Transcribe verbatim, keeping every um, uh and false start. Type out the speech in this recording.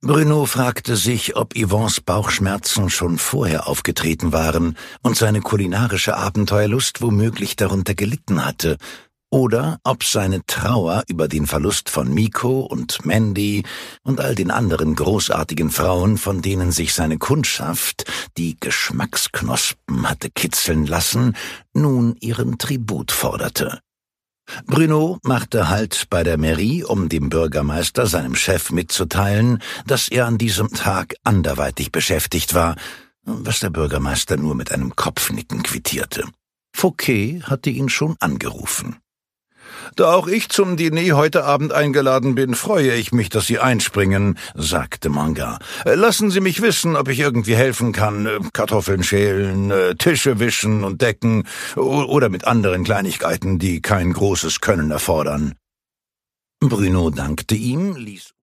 Bruno fragte sich, ob Yvons Bauchschmerzen schon vorher aufgetreten waren und seine kulinarische Abenteuerlust womöglich darunter gelitten hatte, oder ob seine Trauer über den Verlust von Miko und Mandy und all den anderen großartigen Frauen, von denen sich seine Kundschaft die Geschmacksknospen hatte kitzeln lassen, nun ihren Tribut forderte. Bruno machte Halt bei der Mairie, um dem Bürgermeister, seinem Chef, mitzuteilen, dass er an diesem Tag anderweitig beschäftigt war, was der Bürgermeister nur mit einem Kopfnicken quittierte. Fouquet hatte ihn schon angerufen. »Da auch ich zum Diner heute Abend eingeladen bin, freue ich mich, dass Sie einspringen«, sagte Manga. »Lassen Sie mich wissen, ob ich irgendwie helfen kann. Kartoffeln schälen, Tische wischen und decken oder mit anderen Kleinigkeiten, die kein großes Können erfordern.« Bruno dankte ihm, ließ